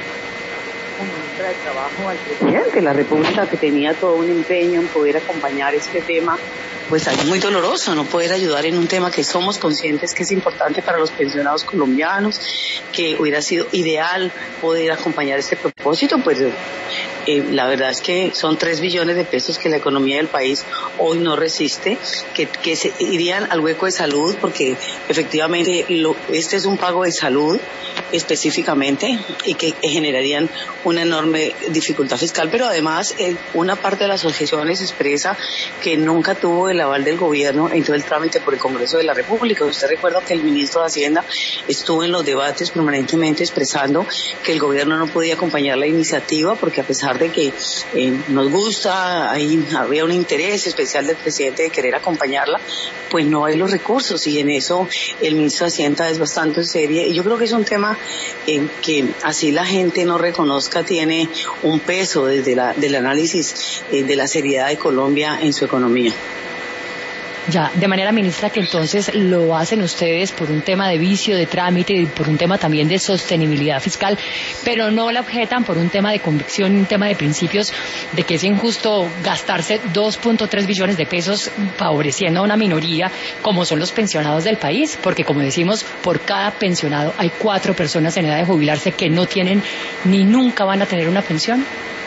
de trabajo al presidente de la República, que tenía todo un empeño en poder acompañar este tema, pues es muy doloroso no poder ayudar en un tema que somos conscientes que es importante para los pensionados colombianos, que hubiera sido ideal poder acompañar este propósito, pues la verdad es que son 3 billones de pesos que la economía del país hoy no resiste, que se irían al hueco de salud, porque efectivamente este es un pago de salud específicamente y que generarían una enorme dificultad fiscal, pero además una parte de las objeciones expresa que nunca tuvo el aval del gobierno en todo el trámite por el Congreso de la República. Usted recuerda que el ministro de Hacienda estuvo en los debates permanentemente expresando que el gobierno no podía acompañar la iniciativa porque a pesar de que nos gusta, había un interés especial del presidente de querer acompañarla, pues no hay los recursos, y en eso el ministro de Hacienda es bastante serio, y yo creo que es un tema que así la gente no reconozca tiene un peso desde del análisis de la seriedad de Colombia en su economía. Ya, de manera, ministra, que entonces lo hacen ustedes por un tema de vicio, de trámite y por un tema también de sostenibilidad fiscal, pero no la objetan por un tema de convicción, un tema de principios, de que es injusto gastarse 2.3 billones de pesos favoreciendo a una minoría como son los pensionados del país, porque como decimos, por cada pensionado hay 4 personas en edad de jubilarse que no tienen ni nunca van a tener una pensión.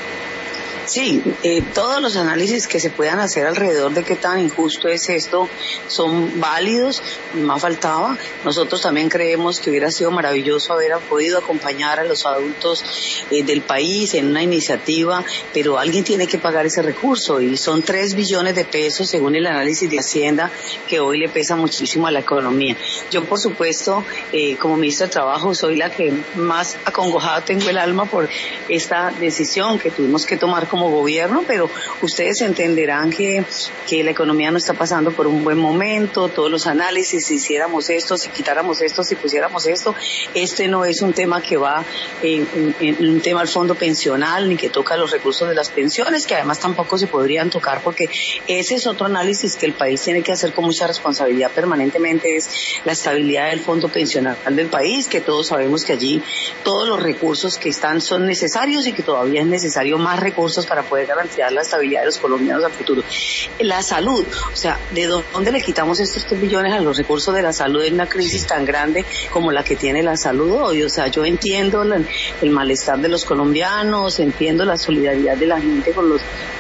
Sí, todos los análisis que se puedan hacer alrededor de qué tan injusto es esto son válidos, más faltaba. Nosotros también creemos que hubiera sido maravilloso haber podido acompañar a los adultos del país en una iniciativa, pero alguien tiene que pagar ese recurso y son 3 billones de pesos según el análisis de Hacienda, que hoy le pesa muchísimo a la economía. Yo, por supuesto, como ministra de Trabajo, soy la que más acongojada tengo el alma por esta decisión que tuvimos que tomar como como gobierno, pero ustedes entenderán que la economía no está pasando por un buen momento. Todos los análisis, si hiciéramos esto, si quitáramos esto, si pusiéramos esto, este no es un tema que va en un tema al fondo pensional, ni que toca los recursos de las pensiones, que además tampoco se podrían tocar, porque ese es otro análisis que el país tiene que hacer con mucha responsabilidad permanentemente, es la estabilidad del fondo pensional del país, que todos sabemos que allí todos los recursos que están son necesarios y que todavía es necesario más recursos para poder garantizar la estabilidad de los colombianos al futuro. La salud, o sea, ¿de dónde le quitamos estos 3 billones a los recursos de la salud en una crisis tan grande como la que tiene la salud hoy? O sea, yo entiendo el malestar de los colombianos, entiendo la solidaridad de la gente con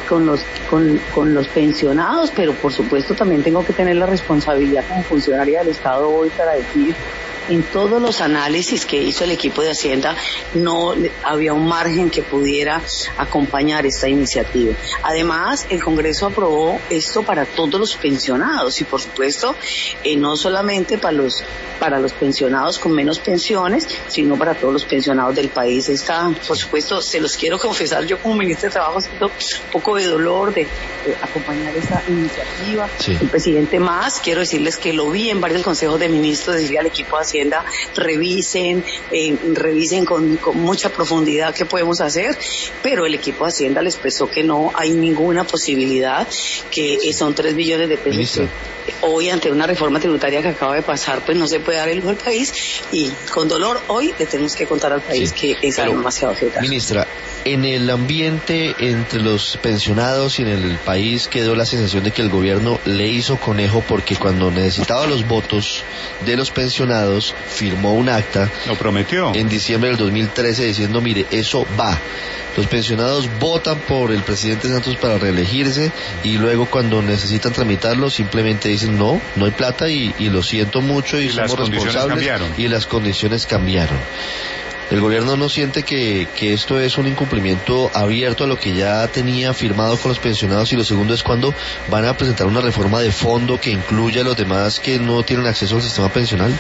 los pensionados, pero por supuesto también tengo que tener la responsabilidad como funcionaria del Estado hoy para decir, en todos los análisis que hizo el equipo de Hacienda no había un margen que pudiera acompañar esta iniciativa. Además, el Congreso aprobó esto para todos los pensionados y por supuesto no solamente para los pensionados con menos pensiones, sino para todos los pensionados del país. Por supuesto, se los quiero confesar, yo como ministra de Trabajo siento un poco de dolor de acompañar esta iniciativa. Sí. El presidente más, quiero decirles que lo vi en varios consejos de ministros decirle al equipo de Hacienda, revisen con mucha profundidad qué podemos hacer, pero el equipo de Hacienda les expresó que no hay ninguna posibilidad, que son 3 billones de pesos. Ministra. Hoy ante una reforma tributaria que acaba de pasar, pues no se puede dar el lujo al país y con dolor hoy le tenemos que contar al país que es demasiado federal. Ministra, en el ambiente entre los pensionados y en el país quedó la sensación de que el gobierno le hizo conejo porque cuando necesitaba los votos de los pensionados firmó un acta. Lo prometió. En diciembre del 2013 diciendo, mire, eso va. Los pensionados votan por el presidente Santos para reelegirse y luego cuando necesitan tramitarlo simplemente dicen no hay plata y lo siento mucho y somos responsables y las condiciones cambiaron. ¿El gobierno no siente que esto es un incumplimiento abierto a lo que ya tenía firmado con los pensionados? Y lo segundo es cuando van a presentar una reforma de fondo que incluya a los demás que no tienen acceso al sistema pensional.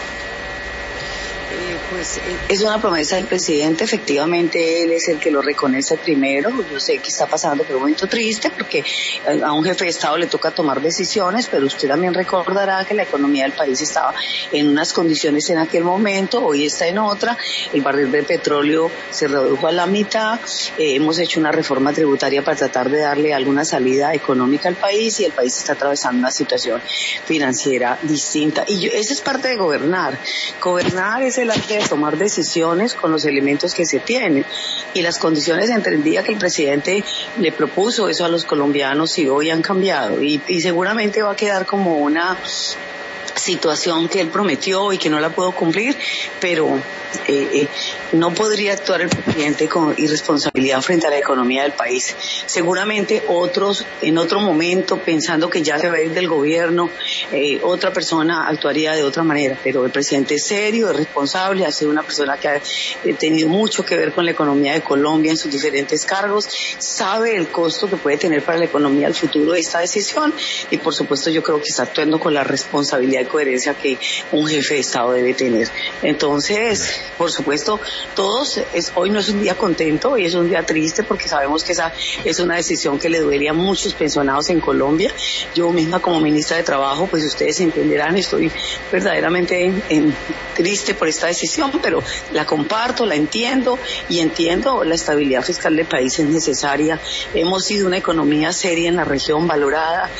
Pues es una promesa del presidente, efectivamente él es el que lo reconoce primero. Yo sé que está pasando por un momento triste porque a un jefe de Estado le toca tomar decisiones, pero usted también recordará que la economía del país estaba en unas condiciones en aquel momento, hoy está en otra, el barril de petróleo se redujo a la mitad, hemos hecho una reforma tributaria para tratar de darle alguna salida económica al país y el país está atravesando una situación financiera distinta. Y esa es parte de gobernar. Gobernar es el arte de tomar decisiones con los elementos que se tienen y las condiciones entre el día que el presidente le propuso eso a los colombianos y hoy han cambiado y seguramente va a quedar como una situación que él prometió y que no la pudo cumplir, pero no podría actuar el presidente con irresponsabilidad frente a la economía del país. Seguramente otros, en otro momento, pensando que ya se va a ir del gobierno, otra persona actuaría de otra manera, pero el presidente es serio, es responsable, ha sido una persona que ha tenido mucho que ver con la economía de Colombia en sus diferentes cargos, sabe el costo que puede tener para la economía el futuro de esta decisión y por supuesto yo creo que está actuando con la responsabilidad y coherencia que un jefe de Estado debe tener. Entonces, por supuesto, hoy no es un día contento, hoy es un día triste porque sabemos que esa es una decisión que le duele a muchos pensionados en Colombia. Yo misma como ministra de Trabajo, pues ustedes entenderán, estoy verdaderamente triste por esta decisión, pero la comparto, la entiendo y entiendo la estabilidad fiscal del país es necesaria. Hemos sido una economía seria en la región, valorada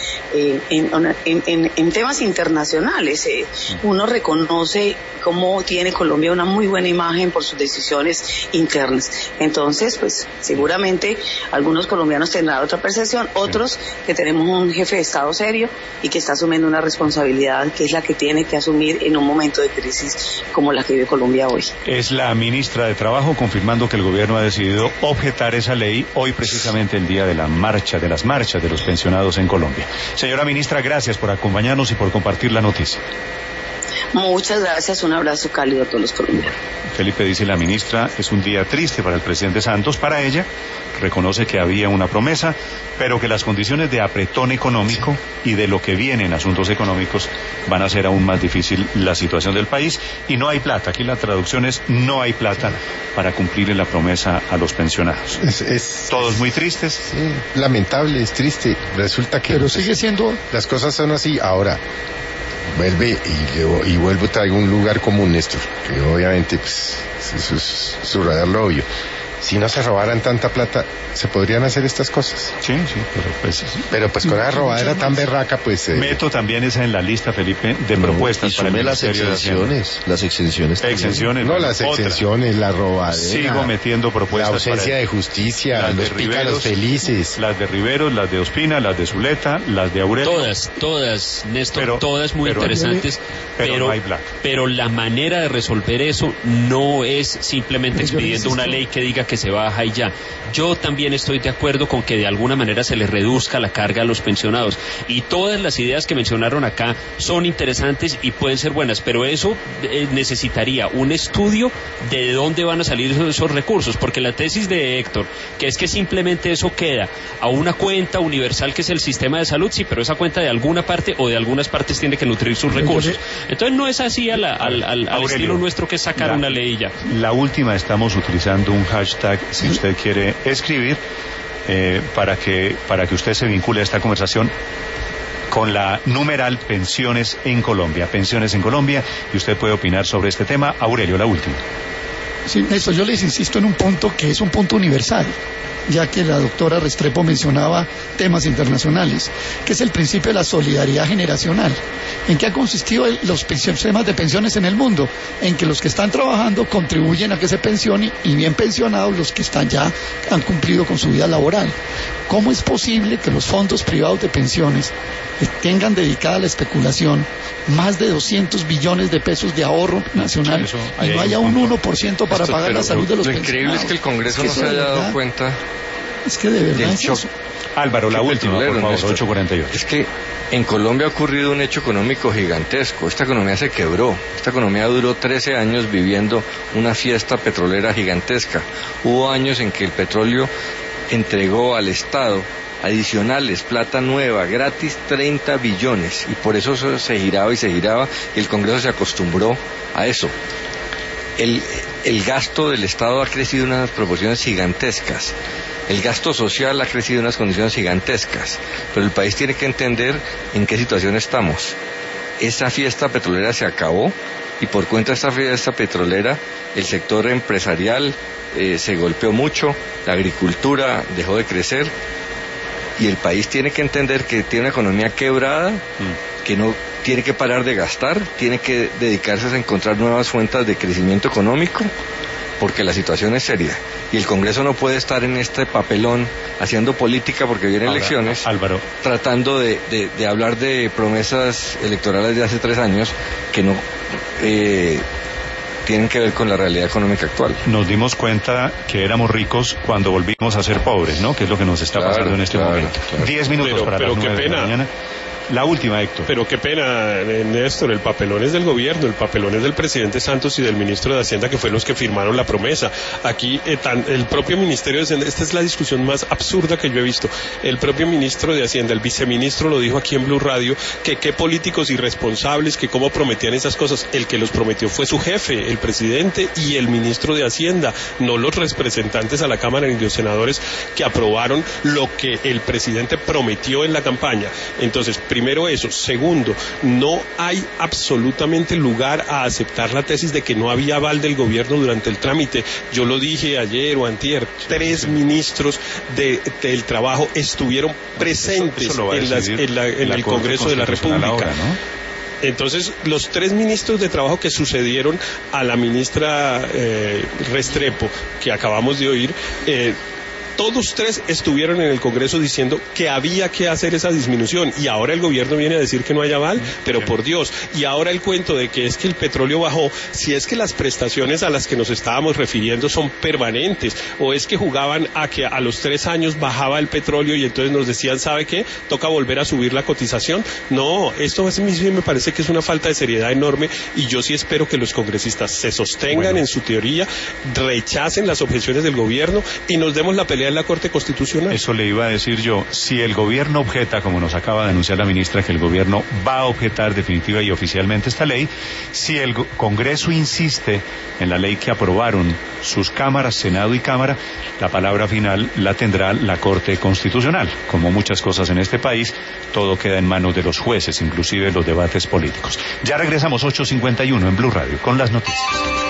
en temas internacionales. Uno reconoce cómo tiene Colombia una muy buena imagen por sus decisiones internas. Entonces, pues seguramente algunos colombianos tendrán otra percepción, otros que tenemos un jefe de Estado serio y que está asumiendo una responsabilidad que es la que tiene que asumir en un momento de crisis como la que vive Colombia hoy. Es la ministra de Trabajo confirmando que el gobierno ha decidido objetar esa ley hoy precisamente el día de las marchas de los pensionados en Colombia. Señora ministra, gracias por acompañarnos y por compartir la noticia. Muchas gracias, un abrazo cálido a todos los colombianos. Felipe, dice la ministra, es un día triste para el presidente Santos, para ella. Reconoce que había una promesa, pero que las condiciones de apretón económico y de lo que viene en asuntos económicos van a hacer aún más difícil la situación del país, y no hay plata. Aquí la traducción es: no hay plata para cumplir la promesa a los pensionados. Todos muy tristes. Sí, lamentable, es triste. Resulta que... Pero sigue siendo... Las cosas son así. Ahora, vuelve y vuelvo, traigo un lugar común, Néstor, que obviamente pues eso es subrayar lo obvio. Si no se robaran tanta plata, ¿se podrían hacer estas cosas? Sí, pero pues con la robadera tan berraca, pues... Meto también esa en la lista, Felipe, de propuestas para el Ministerio de Hacienda. Las exenciones. No, las exenciones, la robadera. Sigo metiendo propuestas. La ausencia de justicia, los pícaros felices. Las de Riveros, las de Ospina, las de Zuleta, las de Aurelio. Todas, Néstor, todas muy interesantes. Pero no hay plata. Pero la manera de resolver eso no es simplemente expidiendo una ley que diga que se baja y ya. Yo también estoy de acuerdo con que de alguna manera se les reduzca la carga a los pensionados, y todas las ideas que mencionaron acá son interesantes y pueden ser buenas, pero eso necesitaría un estudio de dónde van a salir esos recursos, porque la tesis de Héctor, que es que simplemente eso queda a una cuenta universal que es el sistema de salud, sí, pero esa cuenta de alguna parte o de algunas partes tiene que nutrir sus recursos. Entonces no es así al estilo nuestro, que es sacar una ley y ya. La última, estamos utilizando un hashtag, si usted quiere escribir, para que usted se vincule a esta conversación con la numeral Pensiones en Colombia, y usted puede opinar sobre este tema. Aurelio, la última. Sí, Néstor, yo les insisto en un punto que es un punto universal, ya que la doctora Restrepo mencionaba temas internacionales, que es el principio de la solidaridad generacional. ¿En qué ha consistido los sistemas de pensiones en el mundo? En que los que están trabajando contribuyen a que se pensione, y bien pensionados los que ya han cumplido con su vida laboral. ¿Cómo es posible que los fondos privados de pensiones tengan dedicada a la especulación más de 200 billones de pesos de ahorro nacional y no haya un 1% para pagar la salud de los pensionados? Lo increíble es que el Congreso no se haya dado cuenta. Es que de verdad es eso. Álvaro, la última, por favor, 8:48. Es que en Colombia ha ocurrido un hecho económico gigantesco. Esta economía se quebró. Esta economía duró 13 años viviendo una fiesta petrolera gigantesca. Hubo años en que el petróleo entregó al Estado adicionales, plata nueva, gratis, 30 billones. Y por eso se giraba y el Congreso se acostumbró a eso. El gasto del Estado ha crecido en unas proporciones gigantescas. El gasto social ha crecido en unas condiciones gigantescas. Pero el país tiene que entender en qué situación estamos. Esa fiesta petrolera se acabó, y por cuenta de esta fiesta petrolera el sector empresarial se golpeó mucho, la agricultura dejó de crecer, y el país tiene que entender que tiene una economía quebrada, que no tiene que parar de gastar, tiene que dedicarse a encontrar nuevas fuentes de crecimiento económico, porque la situación es seria. Y el Congreso no puede estar en este papelón haciendo política, porque vienen elecciones, Álvaro, tratando de hablar de promesas electorales de hace 3 años que no tienen que ver con la realidad económica actual. Nos dimos cuenta que éramos ricos cuando volvimos a ser pobres, ¿no? Que es lo que nos está pasando en este momento. 10 minutos para las 9 de la mañana. La última, Héctor. Pero qué pena, Néstor, el papelón es del gobierno, el papelón es del presidente Santos y del ministro de Hacienda, que fueron los que firmaron la promesa. Aquí, el propio Ministerio de Hacienda, esta es la discusión más absurda que yo he visto. El propio ministro de Hacienda, el viceministro, lo dijo aquí en Blue Radio, que qué políticos irresponsables, que cómo prometían esas cosas. El que los prometió fue su jefe, el presidente y el ministro de Hacienda, no los representantes a la Cámara de los Senadores, que aprobaron lo que el presidente prometió en la campaña. Entonces, primero eso. Segundo, no hay absolutamente lugar a aceptar la tesis de que no había aval del gobierno durante el trámite. Yo lo dije ayer o antier, 3 ministros del trabajo estuvieron presentes en el Congreso de la República. Ahora, ¿no? Entonces, los 3 ministros de trabajo que sucedieron a la ministra Restrepo, que acabamos de oír, todos tres estuvieron en el Congreso diciendo que había que hacer esa disminución, y ahora el gobierno viene a decir que no hay aval, pero por Dios, y ahora el cuento de que es que el petróleo bajó, si es que las prestaciones a las que nos estábamos refiriendo son permanentes, o es que jugaban a que a los 3 años bajaba el petróleo y entonces nos decían, ¿sabe qué? Toca volver a subir la cotización. No, esto a mí sí me parece que es una falta de seriedad enorme, y yo sí espero que los congresistas se sostengan en su teoría, rechacen las objeciones del gobierno y nos demos la pelea en la Corte Constitucional. Eso le iba a decir yo. Si el gobierno objeta, como nos acaba de anunciar la ministra, que el gobierno va a objetar definitiva y oficialmente esta ley, si el Congreso insiste en la ley que aprobaron sus cámaras, Senado y Cámara, la palabra final la tendrá la Corte Constitucional. Como muchas cosas en este país, todo queda en manos de los jueces, inclusive los debates políticos. Ya regresamos 8:51 en Blue Radio con las noticias.